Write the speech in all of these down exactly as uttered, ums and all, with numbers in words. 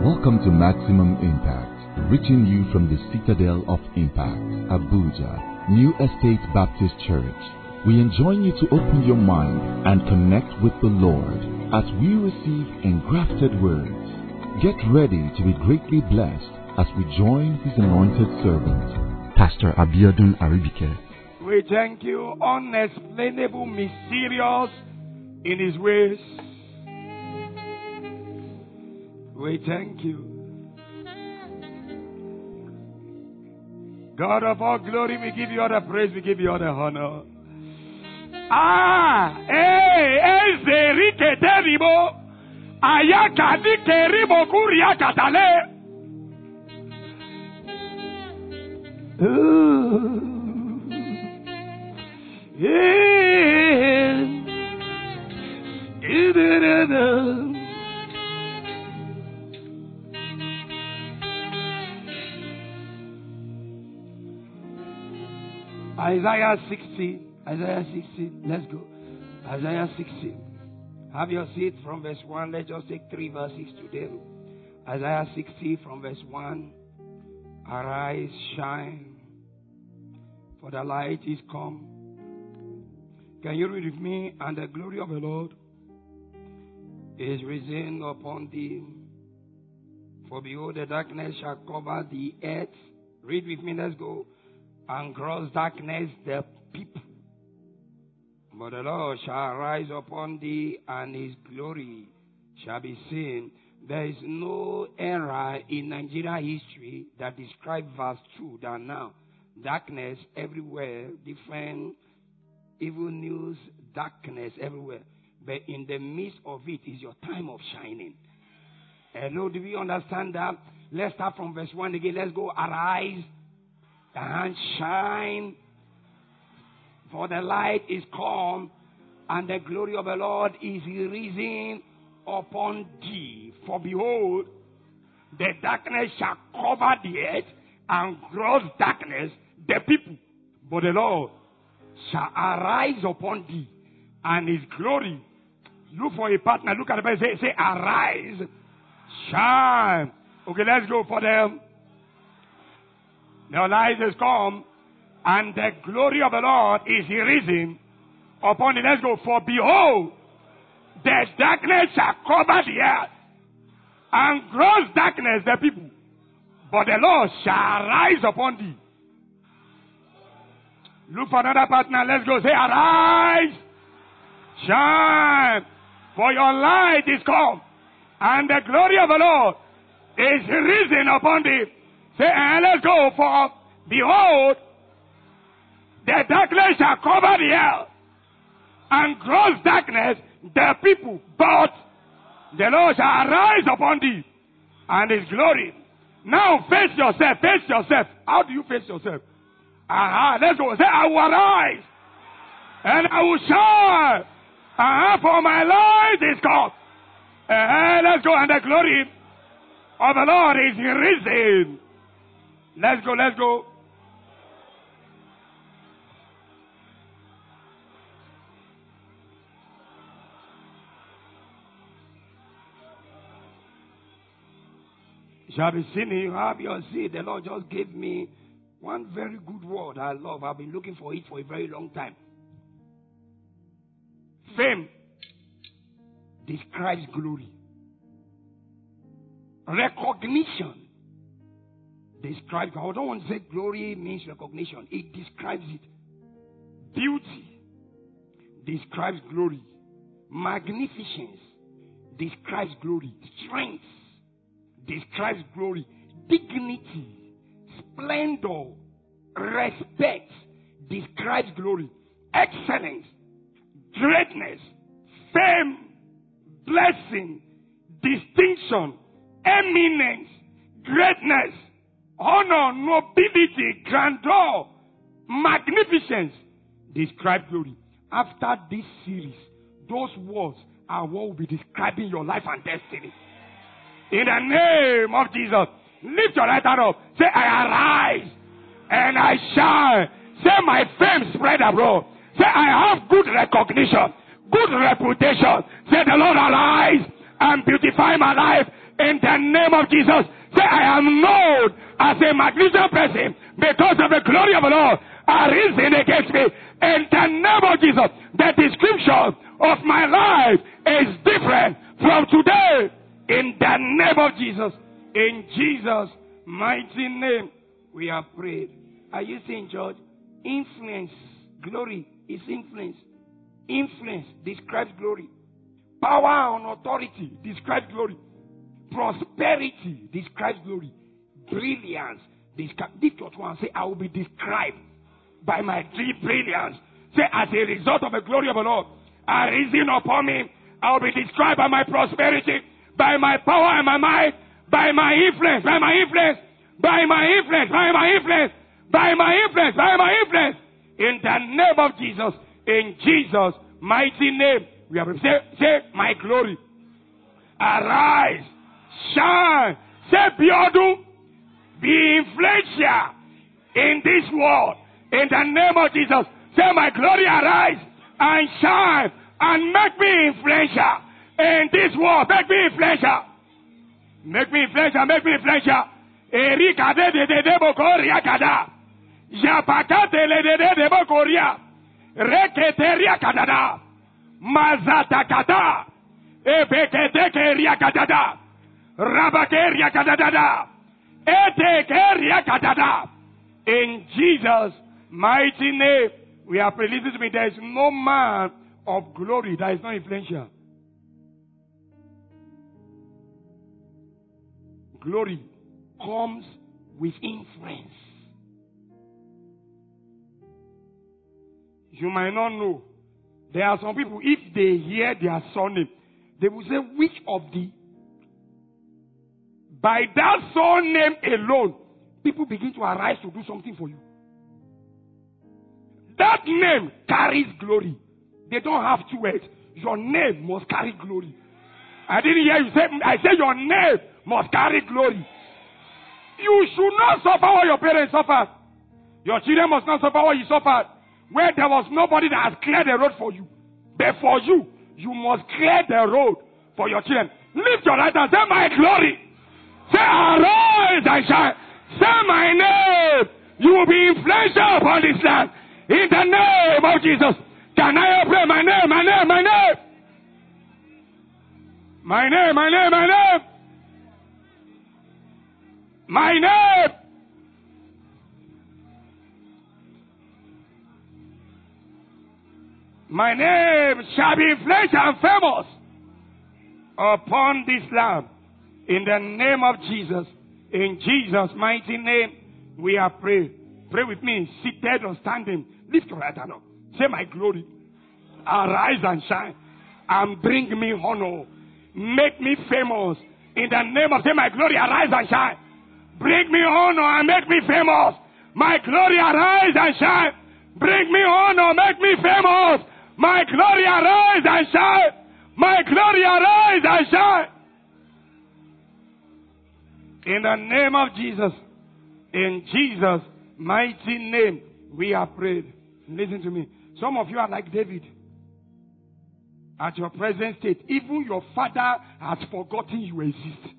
Welcome to Maximum Impact, reaching you from the Citadel of Impact, Abuja, New Estate Baptist Church. We enjoin you to open your mind and connect with the Lord as we receive engrafted words. Get ready to be greatly blessed as we join His anointed servant, Pastor Abiodun Aribike. We thank you, unexplainable, mysterious in His ways. We thank you. God of all glory, we give you all the praise, we give you all the honor. Ah, eh, ezerike teribo, ayakadi keribo kuria katale. Isaiah sixty, Isaiah sixty, let's go. Isaiah sixty. Have your seat from verse one. Let's just take three verses today. Isaiah sixty from verse one. Arise, shine, for the light is come. Can you read with me? And the glory of the Lord is risen upon thee. For behold, the darkness shall cover the earth. Read with me, let's go. And gross darkness the people. But the Lord shall arise upon thee, and His glory shall be seen. There is no era in Nigeria history that describes verse two than now. Darkness everywhere, different evil news, darkness everywhere. But in the midst of it is your time of shining. Hello, do we understand that? Let's start from verse one again. Let's go. Arise and shine, for the light is come, and the glory of the Lord is risen upon thee. For behold, the darkness shall cover the earth, and gross darkness the people. But the Lord shall arise upon thee, and His glory. Look for a partner. Look at the person. Say, say, arise, shine. Okay, let's go for them. The light is come, and the glory of the Lord is risen upon thee. Let's go. For behold, the darkness shall cover the earth, and gross darkness the people. But the Lord shall arise upon thee. Look for another partner. Let's go. Say, arise, shine, for your light is come, and the glory of the Lord is risen upon thee. Say, and let's go. For behold, the darkness shall cover the earth, and gross darkness the people. But the Lord shall arise upon thee, and His glory. Now face yourself. Face yourself. How do you face yourself? Aha, let's go. Say, I will arise, and I will shine. Aha, for my light is come. Aha, let's go. And the glory of the Lord is risen. Let's go, let's go. Shall be seen, you have your seed. The Lord just gave me one very good word I love. I've been looking for it for a very long time. Fame describes glory. Recognition describes, I don't want to say glory means recognition. It describes it. Beauty describes glory. Magnificence describes glory. Strength describes glory. Dignity, splendor, respect describes glory. Excellence, greatness, fame, blessing, distinction, eminence, greatness, honor, nobility, grandeur, magnificence describe glory. After this series, those words are what will be describing your life and destiny. In the name of Jesus, lift your right hand up. Say, I arise and I shine. Say, my fame spread abroad. Say, I have good recognition, good reputation. Say, the Lord arise and beautify my life. In the name of Jesus. Say, I am known as a magnificent person because of the glory of the Lord arisen against me. In the name of Jesus. The description of my life is different from today. In the name of Jesus. In Jesus' mighty name, we have prayed. Are you saying, George? Influence. Glory is influence. Influence describes glory. Power and authority describes glory. Prosperity describes glory. Brilliance describes. Lift your one. Say, I will be described by my deep brilliance. Say, as a result of the glory of the Lord arisen upon me, I will be described by my prosperity, by my power and my might, by my influence, by my influence, by my influence, by my influence, by my influence, by my influence. In the name of Jesus, in Jesus' mighty name, we have say, say, my glory. Arise, shine, say, Biodu, be influential in this world. In the name of Jesus, say, my glory, arise and shine and make me influential in this world. Make me influential. Make me influential, make me influential. Erika de de de de bokoria kada. Japaka de le de de de bokoria. Reketeria kadada. Mazata kada. Ebeketekeria kadada. Rabakeria kadada. Etekeria kadada. In Jesus' mighty name, we are praying. Listen to me. There is no man of glory that is not influential. Glory comes with influence. You might not know. There are some people, if they hear their surname, they will say, which of the... By that surname alone, people begin to arise to do something for you. That name carries glory. They don't have two words. Your name must carry glory. I didn't hear you say, I said your name must carry glory. You should not suffer what your parents suffered. Your children must not suffer what you suffered. Where there was nobody that has cleared the road for you. But for you, you must clear the road for your children. Lift your right hand. Say, my glory. Say, arise and shine. Say, my name. You will be influential upon this land. In the name of Jesus. Can I pray? My name, my name, my name. My name, my name, my name. My name. My name shall be influential and famous upon this land. In the name of Jesus. In Jesus' mighty name, we are praying. Pray with me, seated or standing. Lift your right hand up. Say, my glory, arise and shine and bring me honor. Make me famous. In the name of, say, my glory, arise and shine. Bring me honor and make me famous. My glory, arise and shine. Bring me honor, make me famous. My glory, arise and shine. My glory, arise and shine. In the name of Jesus. In Jesus' mighty name, we are prayed. Listen to me. Some of you are like David. At your present state, even your father has forgotten you exist.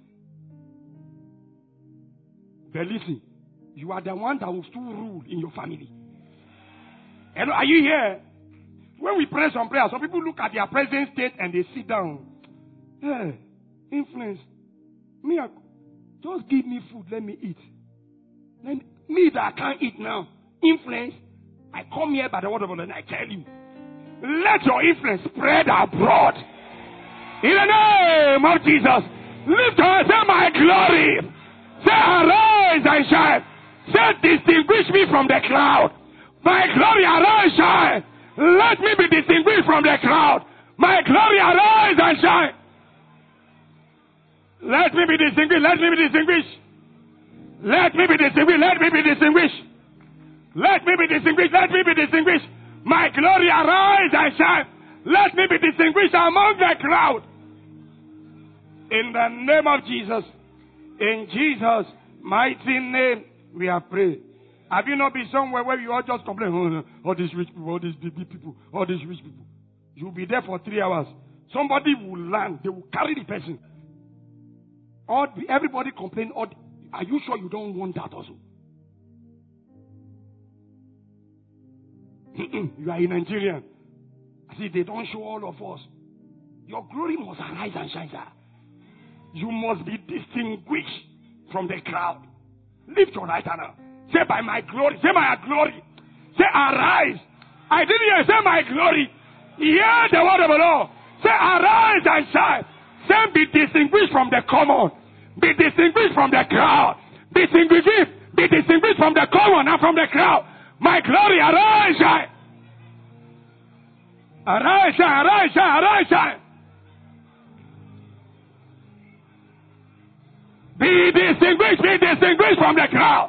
But listen, you are the one that will still rule in your family. And are you here? When we pray some prayer, some people look at their present state and they sit down. Hey, influence. Me, just give me food, let me eat. Let me, me that I can't eat now. Influence. I come here by the word of God and I tell you. Let your influence spread abroad. In the name of Jesus. Lift your hands, say, my glory. Say, arise and shine. Say, distinguish me from the cloud. My glory, arise and shine. Let me be distinguished from the crowd. My glory, arise and shine. Let me be distinguished. Let me be distinguished. Let me be distinguished. Let me be distinguished. Let me be distinguished. Let me be distinguished. My glory, arise and shine. Let me be distinguished among the crowd. In the name of Jesus. In Jesus' mighty name, we are praying. Have you not been somewhere where you all just complain, oh, all these rich people, all these big people, all these rich people? You'll be there for three hours. Somebody will land. They will carry the person. All, everybody complain. All, are you sure you don't want that also? You are a Nigerian. See, they don't show all of us. Your glory must arise and shine, sir. You must be distinguished from the crowd. Lift your right hand up. Say, by my glory. Say, my glory. Say, arise. I didn't hear. Say, my glory. Hear the word of the Lord. Say, arise and shine. Say, be distinguished from the common. Be distinguished from the crowd. Be distinguished. Be distinguished from the common and from the crowd. My glory, arise, shine. Arise, shine, arise, shine, arise, shine. Be distinguished, be distinguished from the crowd.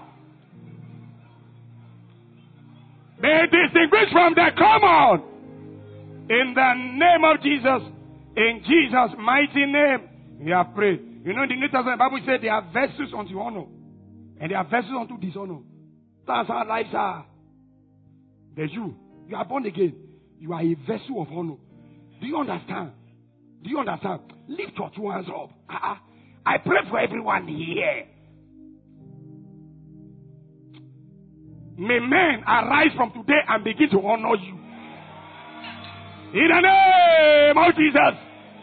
Be distinguished from the common. In the name of Jesus, in Jesus' mighty name, we have prayed. You know, in the New Testament, the Bible said there are vessels unto honor, and there are vessels unto dishonor. That's how lives are. The you, you are born again. You are a vessel of honor. Do you understand? Do you understand? Lift your two hands up. Uh-uh. I pray for everyone here. May men arise from today and begin to honor you. In the name of Jesus.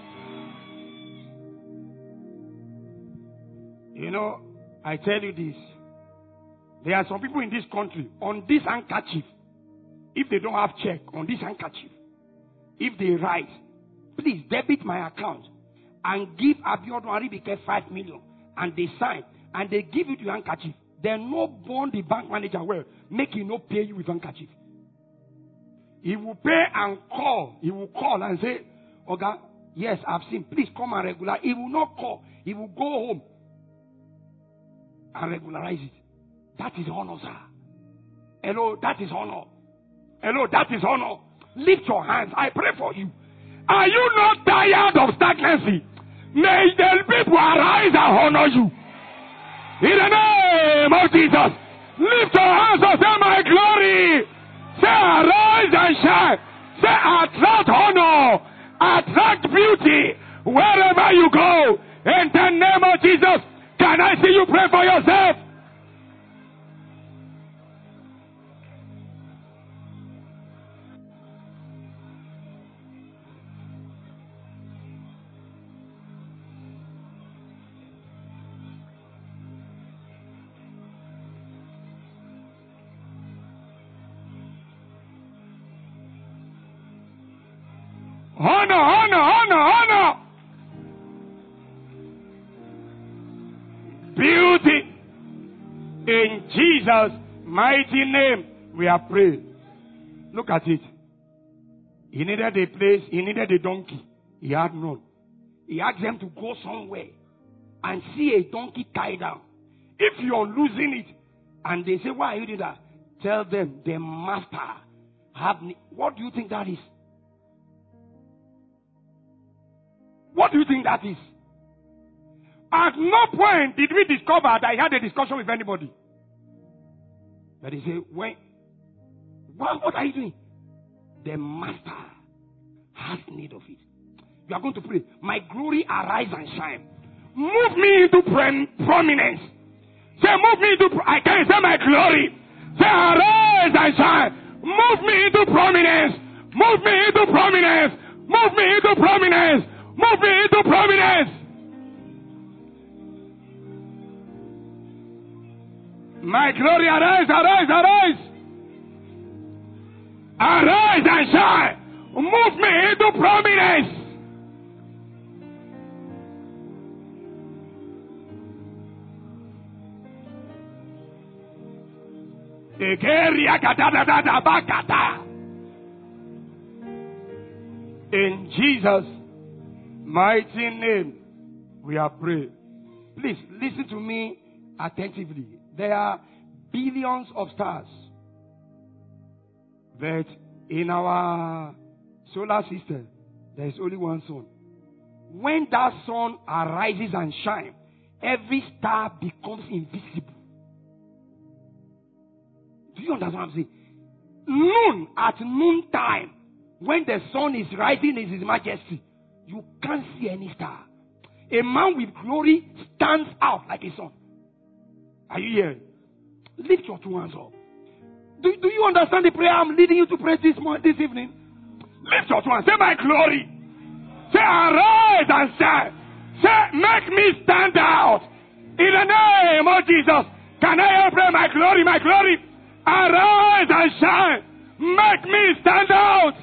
You know, I tell you this. There are some people in this country, on this handkerchief, if they don't have check, on this handkerchief, if they write, please debit my account and give Abiodun Aribike five million, and they sign, and they give you the handkerchief, they no bond the bank manager well, make him no pay you with handkerchief. He will pay and call. He will call and say, Oga, yes, I've seen. Please come and regularize. He will not call. He will go home and regularize it. That is honor, sir. Hello, that is honor. Hello, that is honor. Lift your hands. I pray for you. Are you not tired of stagnancy? May the people arise and honor you. In the name of Jesus. Lift your hands and say, my glory. Say, arise and shine. Say, attract honor. Attract beauty. Wherever you go. In the name of Jesus. Can I see you pray for yourself? Honor, honor, honor, honor. Beauty. In Jesus' mighty name, we are praying. Look at it. He needed a place, he needed a donkey. He had none. He asked them to go somewhere and see a donkey tied down. If you're losing it, and they say, why are you doing that? Tell them, the master have. What do you think that is? What do you think that is? At no point did we discover that I had a discussion with anybody. But he said, when, what, what are you doing? The master has need of it. You are going to pray. My glory arise and shine. Move me into pre- prominence. Say, move me into, I can't say my glory. Say, arise and shine. Move me into prominence. Move me into prominence. Move me into prominence. Move me into prominence. My glory, arise, arise, arise. Arise and shine. Move me into prominence. In Jesus' mighty name, we are praying. Please listen to me attentively. There are billions of stars, but in our solar system, there is only one sun. When that sun arises and shines, every star becomes invisible. Do you understand what I'm saying? Noon, at noon time, when the sun is rising in his majesty, you can't see any star. A man with glory stands out like a sun. Are you hearing? Lift your two hands up. Do, do you understand the prayer I'm leading you to pray this morning, this evening? Lift your two hands. Say, my glory. Say, arise and shine. Say, make me stand out. In the name of Jesus. Can I pray, my glory, my glory? Arise and shine. Make me stand out.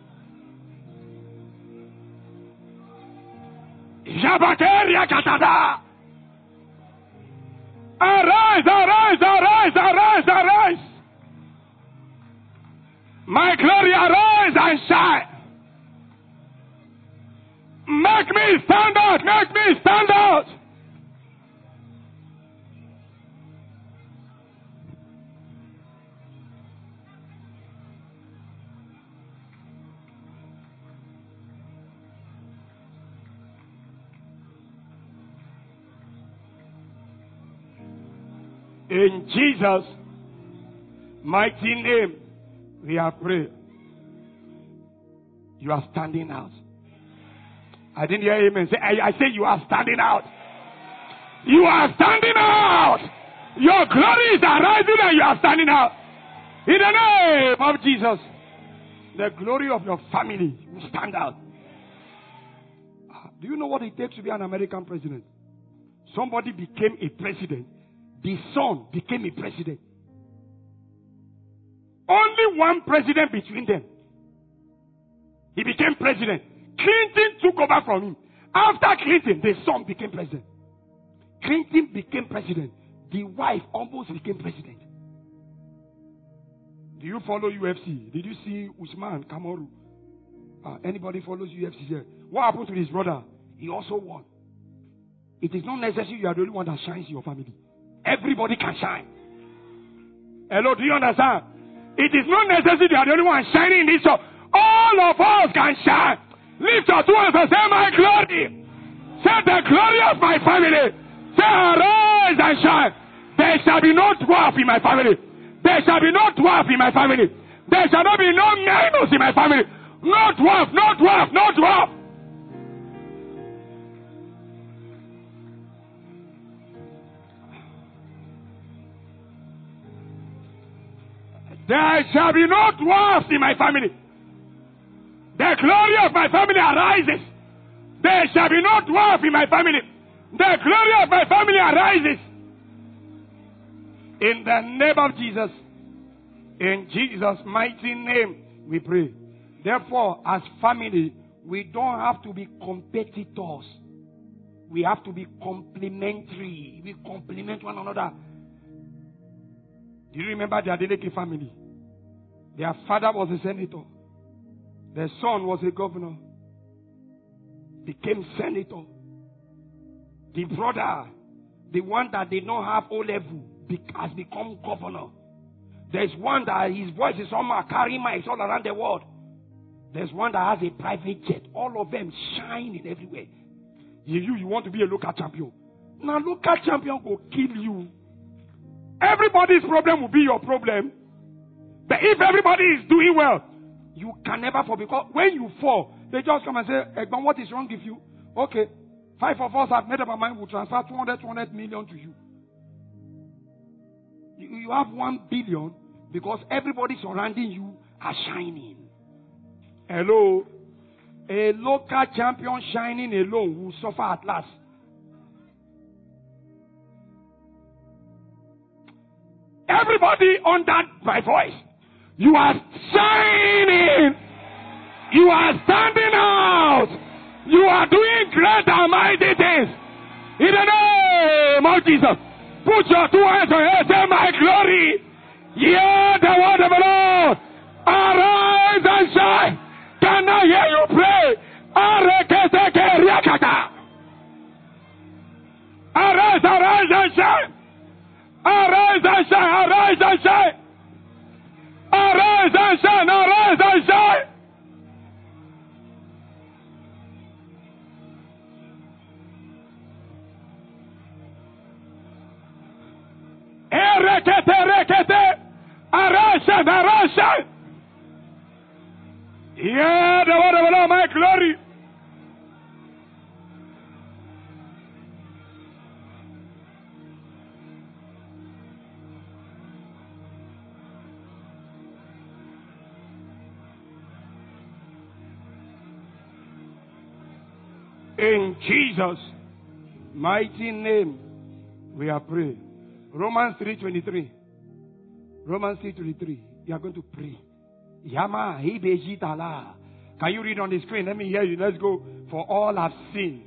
Jabateria katada. Arise, arise, arise, arise, arise. My glory, arise and shine. Make me stand out, make me stand out. In Jesus' mighty name, we are praying. You are standing out. I didn't hear amen. Say, I, I say you are standing out. You are standing out. Your glory is arising and you are standing out. In the name of Jesus, the glory of your family will stand out. Do you know what it takes to be an American president? Somebody became a president. The son became a president. Only one president between them. He became president. Clinton took over from him. After Clinton, the son became president. Clinton became president. The wife almost became president. Do you follow U F C? Did you see Usman Kamaru? Uh, anybody follows U F C here? What happened to his brother? He also won. It is not necessary you are the only one that shines in your family. Everybody can shine. Hello, do you understand? It is not necessary you are the only one shining in this show. All of us can shine. Lift your two hands and say, my glory. Say, the glory of my family. Say, arise and shine. There shall be no dwarf in my family. There shall be no dwarf in my family. There shall not be no minus in my family. No dwarf, no dwarf, no dwarf. There shall be no dwarfs in my family. The glory of my family arises. There shall be no dwarf in my family. The glory of my family arises. In the name of Jesus. In Jesus' mighty name we pray. Therefore, as family, we don't have to be competitors. We have to be complementary. We complement one another. Do you remember the Adeleke family? Their father was a senator. Their son was a governor. Became senator. The brother, the one that did not have O level, has become governor. There's one that his voice is somehow carrying mics all around the world. There's one that has a private jet. All of them shining everywhere. You, you, you want to be a local champion. Now, local champion will kill you. Everybody's problem will be your problem. But if everybody is doing well, you can never fall. Because when you fall, they just come and say, Egban, what is wrong with you? Okay, five of us have made up our mind, we'll transfer two hundred, two hundred million to you. You, you have one billion because everybody surrounding you are shining. Hello? A local champion shining alone will suffer at last. Everybody under my voice, you are shining. You are standing out. You are doing great and mighty things. In the name of Jesus, put your two hands on your head. Say, my glory. Hear the word of the Lord. Arise and shine. Can I hear you pray? Arise, arise and shine. Arise and shine, arise and shine. Arise and shine, arise and shine. Erekete, rekete. Arise and arise shine. Yeah, the word of the Lord, my glory. In Jesus' mighty name, we are praying. Romans three twenty-three. Romans three twenty-three. You are going to pray. Yama hibejitala. Can you read on the screen? Let me hear you. Let's go. For all have sinned.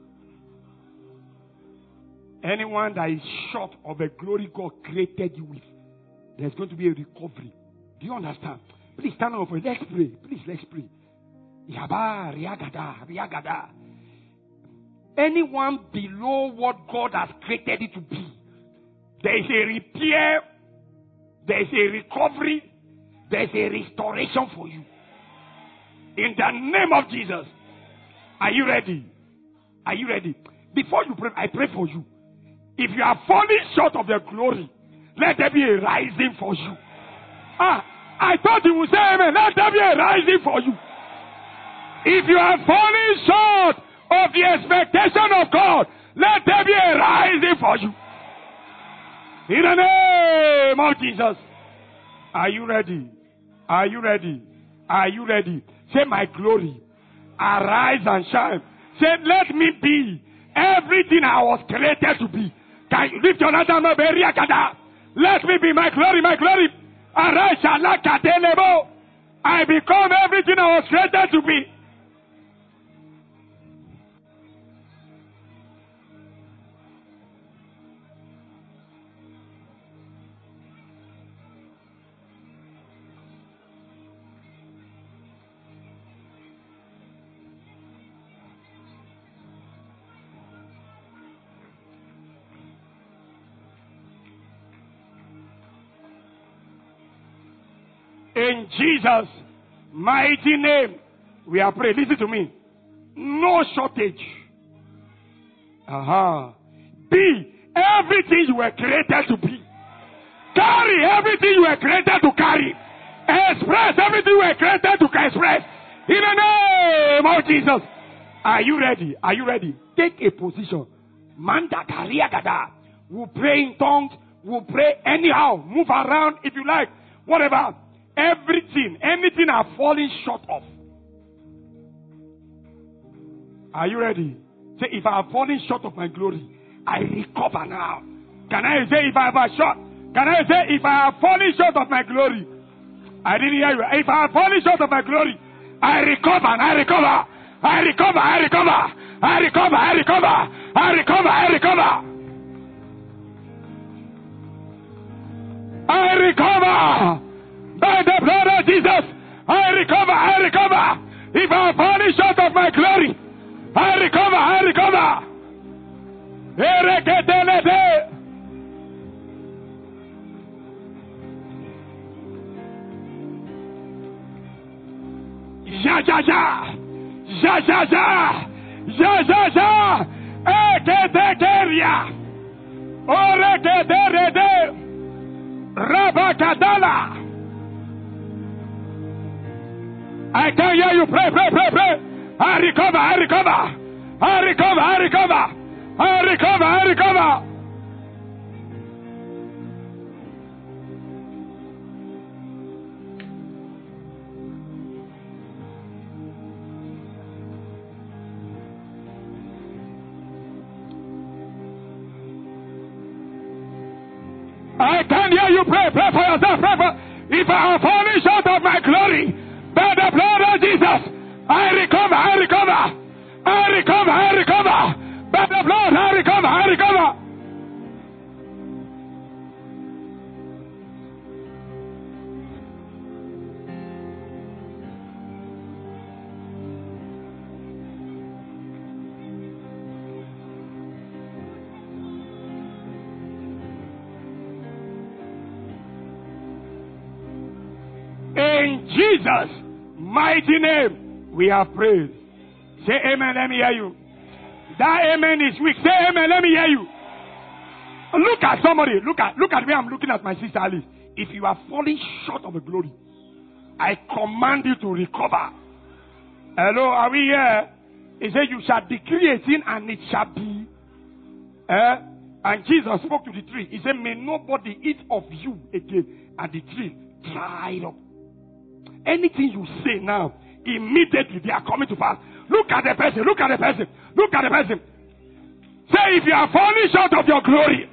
Anyone that is short of the glory God created you with, there's going to be a recovery. Do you understand? Please stand up. Let's pray. Please, let's pray. Yaba, riagada, riagada. Anyone below what God has created it to be, there is a repair, there is a recovery, there is a restoration for you. In the name of Jesus. Are you ready? Are you ready? Before you pray, I pray for you. If you are falling short of the glory, let there be a rising for you. Ah, I thought you would say amen. Let there be a rising for you. If you are falling short of the expectation of God, let there be a rising for you. In the name of Jesus. Are you ready? Are you ready? Are you ready? Say, my glory, arise and shine. Say, let me be everything I was created to be. Can you lift your hand and let me be my glory, my glory. Arise, I become everything I was created to be. In Jesus' mighty name, we are praying. Listen to me. No shortage. Aha. Uh-huh. Be everything you were created to be. Carry everything you were created to carry. Express everything you were created to express. In the name of Jesus. Are you ready? Are you ready? Take a position. Manda gada. We'll pray in tongues. We'll pray anyhow. Move around if you like. Whatever. Everything, anything I've fallen short of. Are you ready? Say, if I have fallen short of my glory, I recover now. Can I say, if I have a short? Can I say, if I have fallen short of my glory? I didn't hear you. If I have fallen short of my glory, I recover, I recover, I recover, I recover, I recover, I recover, I recover, I recover. I recover. By the blood of Jesus, I recover, I recover. If I have fallen short of my glory, I recover, I recover. Ja, ja, ja. Ja, ja, ja. Ja, ja, ja. Eketekeria. Oreketerede. Rabakadala. I can hear you. Pray, pray, pray, pray. I recover, I recover. I recover, I recover. I recover, I recover. I can hear you. Pray, pray for yourself. Pray for. If I have fallen short of my glory, by the blood of Jesus, I recover, I recover, I recover, I recover. By the blood, I recover, I recover. In Jesus' mighty name, we have prayed. Say amen, let me hear you. That amen is weak. Say amen, let me hear you. Look at somebody. Look at look at me. I'm looking at my sister Alice. If you are falling short of the glory, I command you to recover. Hello, are we here? He said, you shall decree a thing and it shall be. Eh? And Jesus spoke to the tree. He said, may nobody eat of you again. And the tree dried up. Anything you say now, immediately they are coming to pass. Look at the person. Look at the person. Look at the person. Say, if you are falling short of your glory.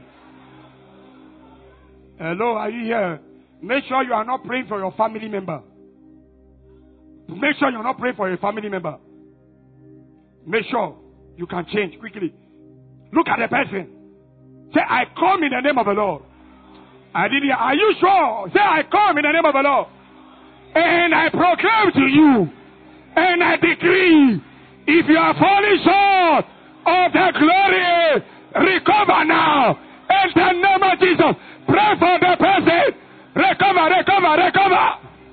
Hello, are you here? Make sure you are not praying for your family member. Make sure you're not praying for your family member. Make sure you can change quickly. Look at the person. Say, I come in the name of the Lord. I didn't hear. Are you sure? Say, I come in the name of the Lord. And I proclaim to you. And I decree. If you are falling short of the glory, recover now. In the name of Jesus. Pray for the person. Recover, recover, recover.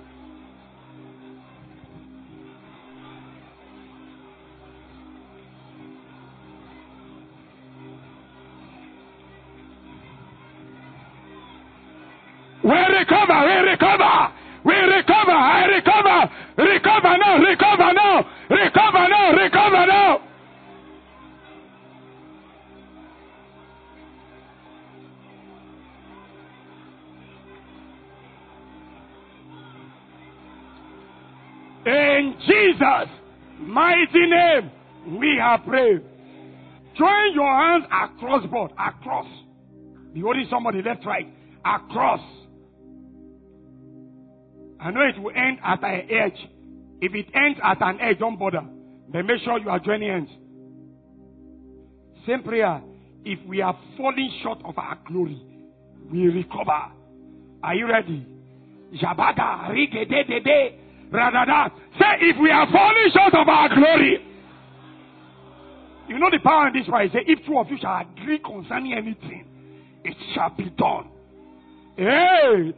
We recover, we recover, we recover, I recover, recover now, recover now, recover now, recover now. In Jesus' mighty name, we have prayed. Join your hands across board, across. Be holding somebody left, right, across. I know it will end at an edge. If it ends at an edge, don't bother. But make sure you are joining hands. Same prayer. If we are falling short of our glory, we recover. Are you ready? Jabada, rike de de de, radada. Say, if we are falling short of our glory. You know the power in this prayer. Say, if two of you shall agree concerning anything, it shall be done. Hey!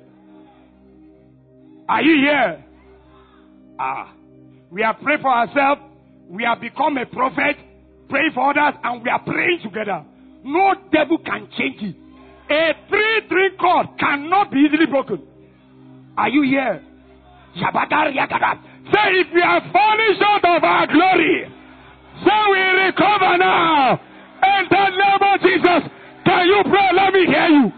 Are you here? Ah. We have prayed for ourselves. We have become a prophet. Pray for others. And we are praying together. No devil can change it. A three-string chord cannot be easily broken. Are you here? Say, if we are falling short of our glory, so we recover now. In the name of Jesus. Can you pray? Let me hear you.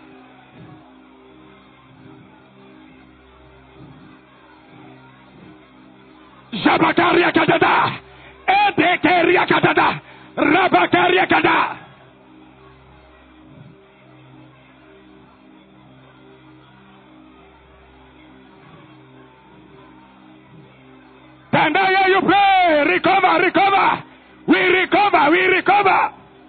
Jabakaria kadada, Edekeria kadada, Rabakaria kadada. And I hear you pray, recover, recover, we recover, we recover.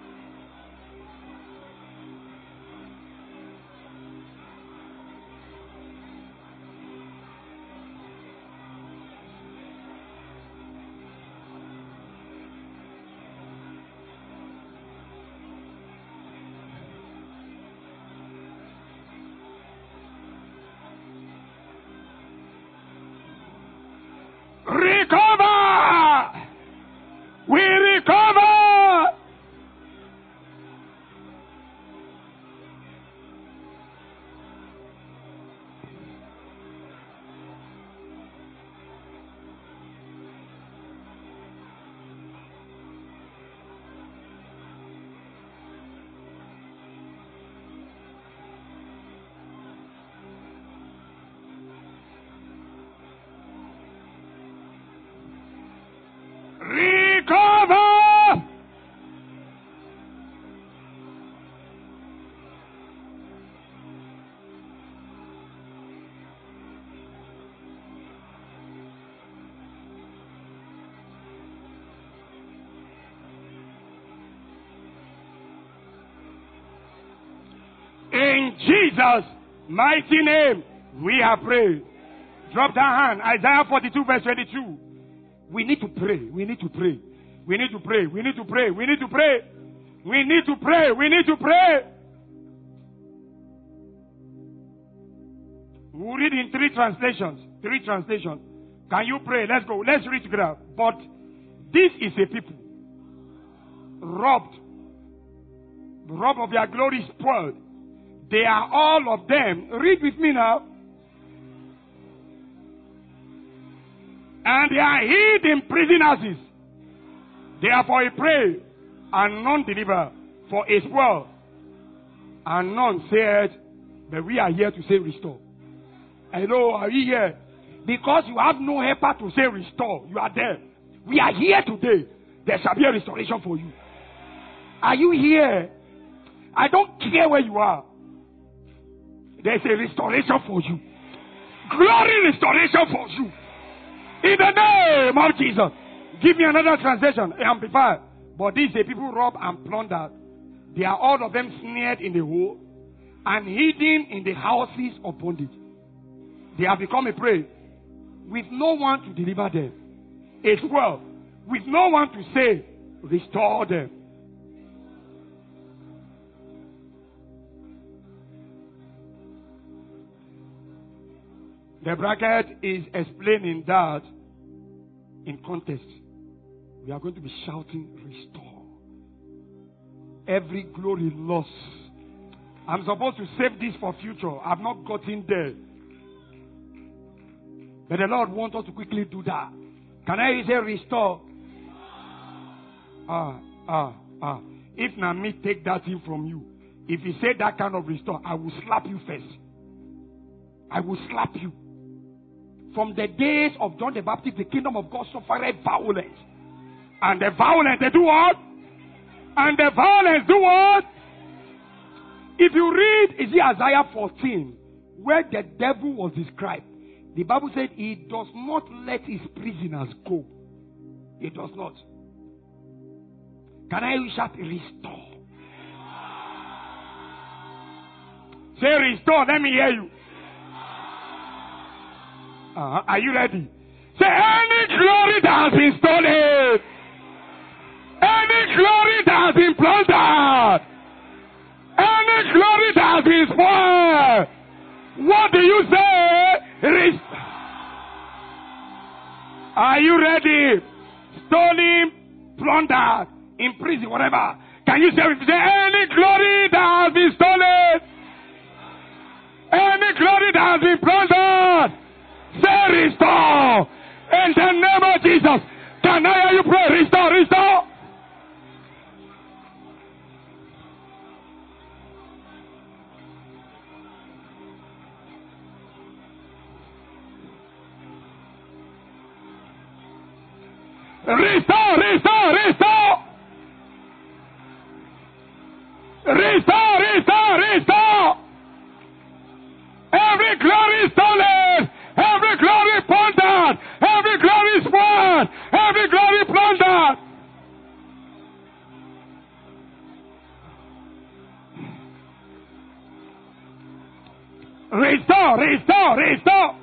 Recover! We recover! Recover! In Jesus' mighty name, we have prayed. Drop that hand. Isaiah forty-two verse twenty-two. We need to pray. We need to pray. We need to pray. We need to pray. We need to pray. We need to pray. We need to pray. We'll read in three translations. Three translations. Can you pray? Let's go. Let's read together. But this is a people robbed. Robbed of their glory, spoiled. They are all of them. Read with me now. And they are hid in prison houses. Therefore he pray, and none deliver, for a spoil. And none said, but we are here to say restore. Hello, are you here? Because you have no helper to say restore. You are there. We are here today. There shall be a restoration for you. Are you here? I don't care where you are. There's a restoration for you. Glory restoration for you. In the name of Jesus. Give me another translation. Amplified. But these the people rob and plunder. They are all of them snared in the hole and hidden in the houses of bondage. They have become a prey with no one to deliver them. As well, with no one to say, restore them. The bracket is explaining that in context. We are going to be shouting, restore. Every glory lost. I'm supposed to save this for future. I've not gotten there. But the Lord wants us to quickly do that. Can I say restore? Ah, ah, ah. If Nami take that thing from you, if he say that kind of restore, I will slap you first. I will slap you. From the days of John the Baptist, the kingdom of God suffered violence. And the violence, they do what? And the violence do what? If you read is it Isaiah fourteen, where the devil was described, the Bible said he does not let his prisoners go. He does not. Can I shout restore? Say restore, let me hear you. Uh-huh. Are you ready? Say any glory that has been stolen, any glory that has been plundered, any glory that has been spoiled, what do you say? Rest- Are you ready? Stolen, plundered, in prison, whatever. Can you say, say any glory that has been stolen, any glory that has been plundered, say restore. In the name of Jesus. Can I hear you pray? Restore, restore. Restore, restore, restore. Restore, restore, restore. Every glory stolen. Every glory plundered. Every glory spoiled. Every glory plundered. Restore, restore, restore.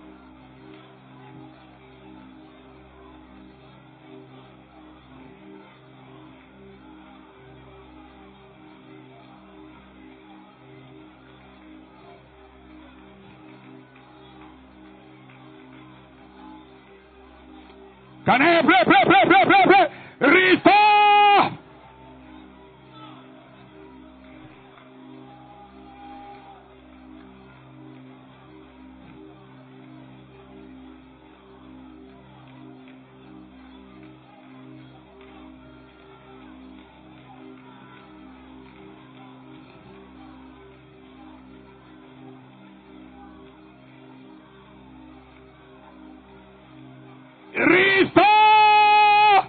Can I pray, pray, pray, pray, pray, pray? Restore! Restore!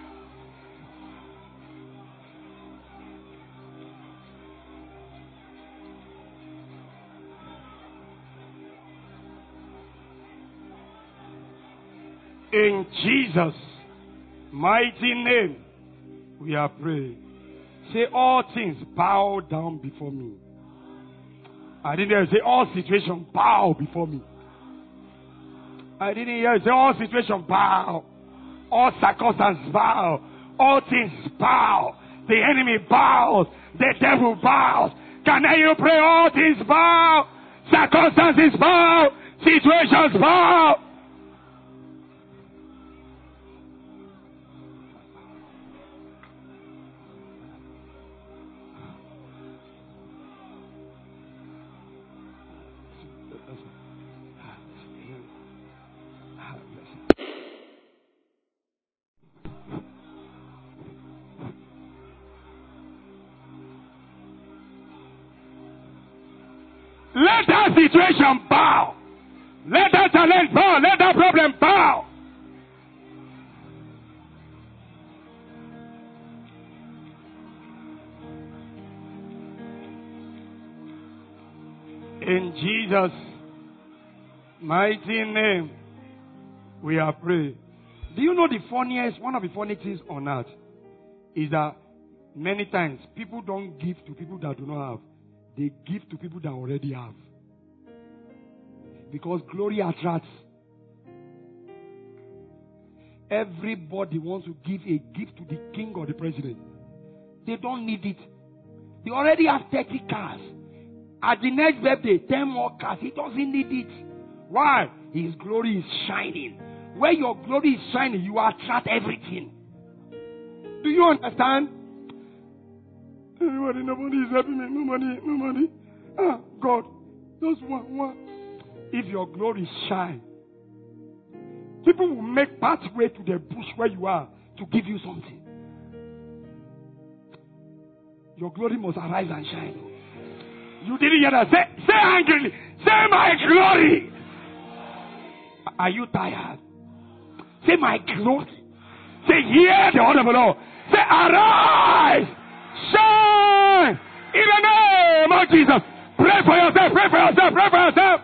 In Jesus' mighty name, we are praying. Say all things bow down before me. I didn't hear say all situations bow before me. I didn't hear say all situations bow. All circumstances bow. All things bow. The enemy bows. The devil bows. Can I you pray? All things bow. Circumstances bow. Situations bow. Let that situation bow. Let that challenge bow. Let that problem bow. In Jesus' mighty name, we are praying. Do you know the funniest, one of the funny things on earth is that many times people don't give to people that do not have. They give to people that already have. Because glory attracts. Everybody wants to give a gift to the king or the president. They don't need it. They already have thirty cars. At the next birthday, ten more cars. He doesn't need it. Why? His glory is shining. Where your glory is shining, you attract everything. Do you understand? Nobody, nobody is helping me. No money, no money. Ah, God, just one, one. If your glory shine, people will make pathway to the bush where you are to give you something. Your glory must arise and shine. You didn't hear that. Say, say angrily. Say my glory. Are you tired? Say my glory. Say hear the word of the Lord. Say arise. Shine. In the name of Jesus. Pray for yourself. Pray for yourself. Pray for yourself.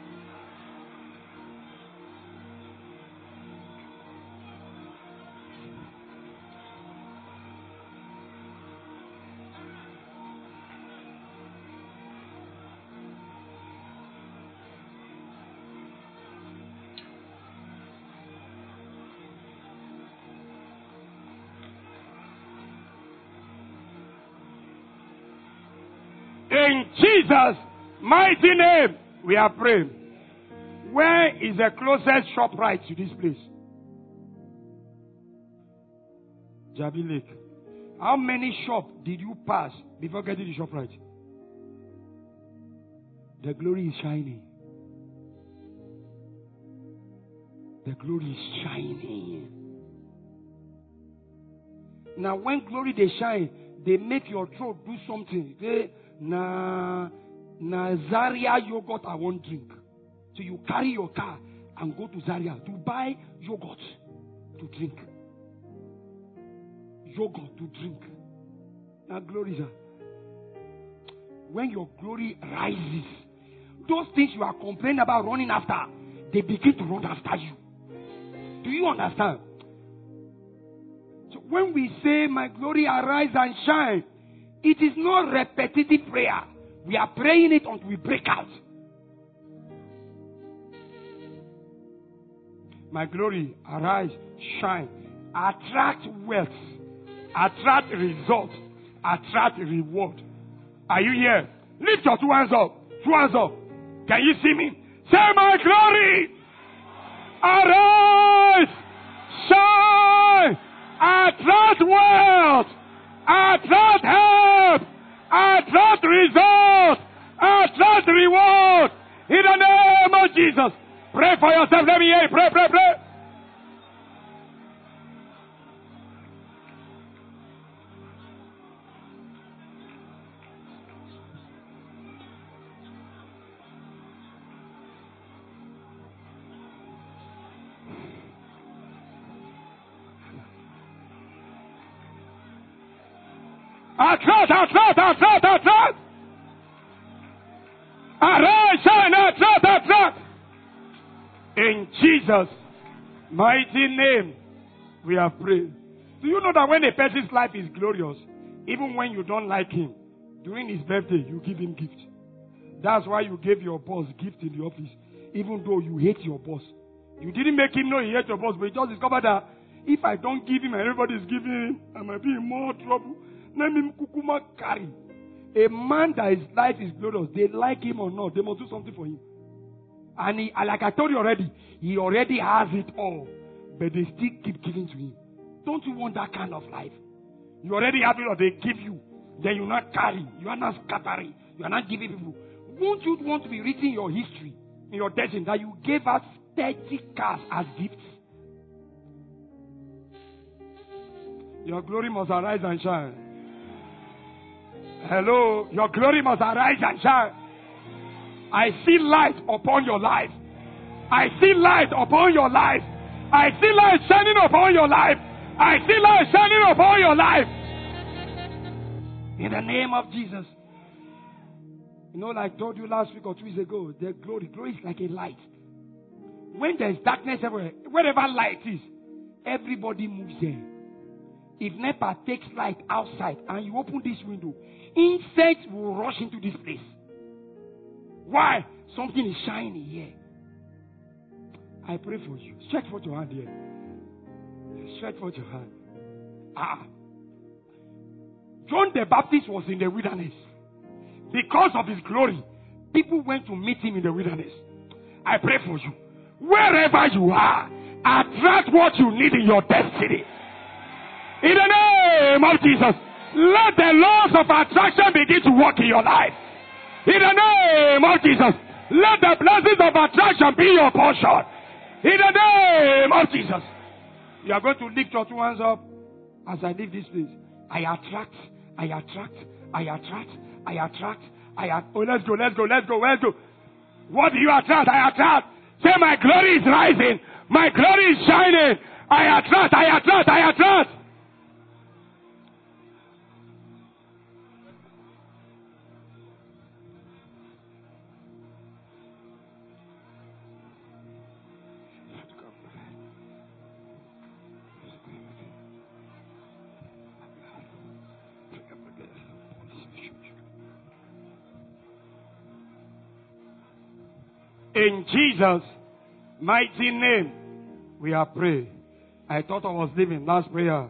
In Jesus' mighty name, we are praying. Where is the closest shop right to this place? Jabi Lake. How many shops did you pass before getting the shop right? The glory is shining. The glory is shining. Now, when glory they shine, they make your throat do something. They Na, na Zaria yogurt I won't drink. So you carry your car and go to Zaria to buy yogurt to drink. Yogurt to drink. Now glory, sir. When your glory rises, those things you are complaining about running after, they begin to run after you. Do you understand? So when we say, my glory arise and shine, it is not repetitive prayer. We are praying it until we break out. My glory, arise, shine, attract wealth, attract result, attract reward. Are you here? Lift your two hands up. Two hands up. Can you see me? Say, my glory, arise, shine, attract wealth, attract help, attract result, attract reward. In the name of Jesus. Pray for yourself. Let me hear you. Pray, pray, pray. Attract, attract, attract, attract. Arise, shine, attract, attract. In Jesus' mighty name, we are praying. Do you know that when a person's life is glorious, even when you don't like him, during his birthday, you give him gift. That's why you gave your boss gift in the office, even though you hate your boss. You didn't make him know he hates your boss, but you just discovered that if I don't give him and everybody is giving him, I might be in more trouble. Name him Kukuma Kari. A man that his life is glorious, they like him or not, they must do something for him. And he, like I told you already, he already has it all, but they still keep giving to him. Don't you want that kind of life? You already have it, or they give you. Then you not carry. You are not scattering. You are not giving people. Won't you want to be written in your history, in your destiny, that you gave us thirty cars as gifts? Your glory must arise and shine. Hello, your glory must arise and shine. I see light upon your life. I see light upon your life. I see light shining upon your life. I see light shining upon your life. In the name of Jesus. You know, like I told you last week or two weeks ago, the glory, glory is like a light. When there's darkness everywhere, wherever light is, everybody moves there. If NEPA takes light outside and you open this window, insects will rush into this place. Why? Something is shining here. I pray for you. Stretch forth your hand here. Stretch forth your hand. Ah. John the Baptist was in the wilderness. Because of his glory, people went to meet him in the wilderness. I pray for you. Wherever you are, attract what you need in your destiny. In the name of Jesus, let the laws of attraction begin to work in your life. In the name of Jesus, let the blessings of attraction be your portion. In the name of Jesus. You are going to lift your two hands up as I leave this place. I attract, I attract, I attract, I attract, I attract. Oh, let's go, let's go, let's go, let's go. What do you attract? I attract. Say, my glory is rising. My glory is shining. I attract, I attract, I attract. In Jesus' mighty name, we are praying. I thought I was leaving. Last prayer.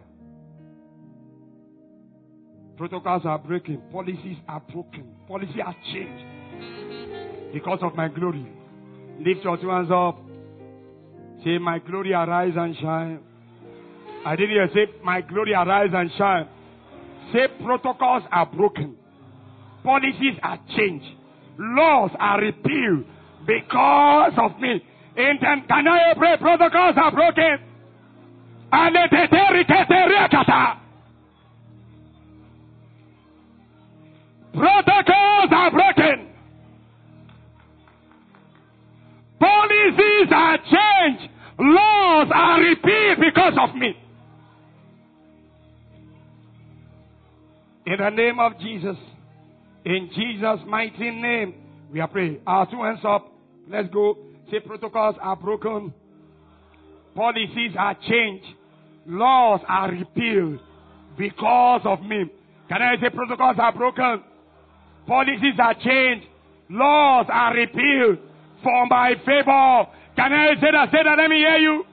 Protocols are breaking. Policies are broken. Policies are changed. Because of my glory. Lift your two hands up. Say, my glory arise and shine. I didn't hear. Say, my glory arise and shine. Say, protocols are broken. Policies are changed. Laws are repealed. Because of me. In the, can I pray? Protocols are broken. And protocols are broken. Policies are changed. Laws are repealed because of me. In the name of Jesus. In Jesus' mighty name. We are praying. Our two hands up. Let's go. Say, protocols are broken. Policies are changed. Laws are repealed because of me. Can I say protocols are broken? Policies are changed. Laws are repealed for my favor. Can I say that? Say that. Let me hear you.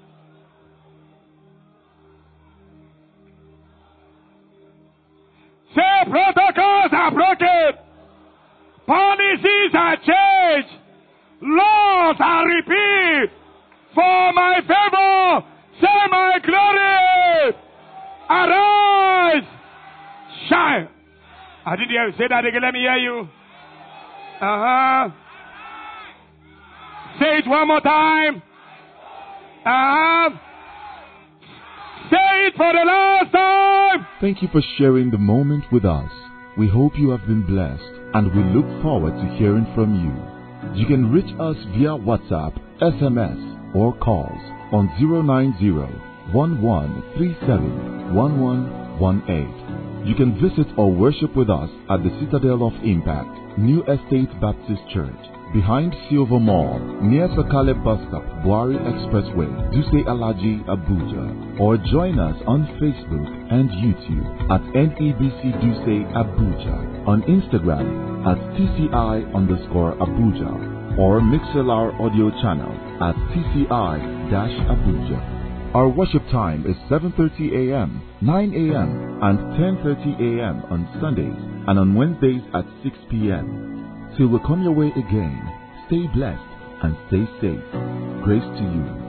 Say, protocols are broken. Policies are changed. Laws are repealed for my favor. Say, my glory. Arise. Shine. I didn't hear you. Say that again. Let me hear you. Uh-huh. Say it one more time. Uh-huh. Say it for the last time. Thank you for sharing the moment with us. We hope you have been blessed, and we look forward to hearing from you. You can reach us via WhatsApp, S M S, or calls on zero nine zero, one one three seven, one one one eight. You can visit or worship with us at the Citadel of Impact, New Estate Baptist Church, behind Silver Mall, near Sakale Bus Stop, Buari Expressway, Duse Alaji, Abuja. Or join us on Facebook and YouTube at N E B C Duse Abuja, on Instagram at T C I underscore Abuja, or Mixlr audio channel at T C I-Abuja. Our worship time is seven thirty a.m., nine a.m., and ten thirty a.m. on Sundays, and on Wednesdays at six p.m. Till we come your way again, stay blessed and stay safe. Grace to you.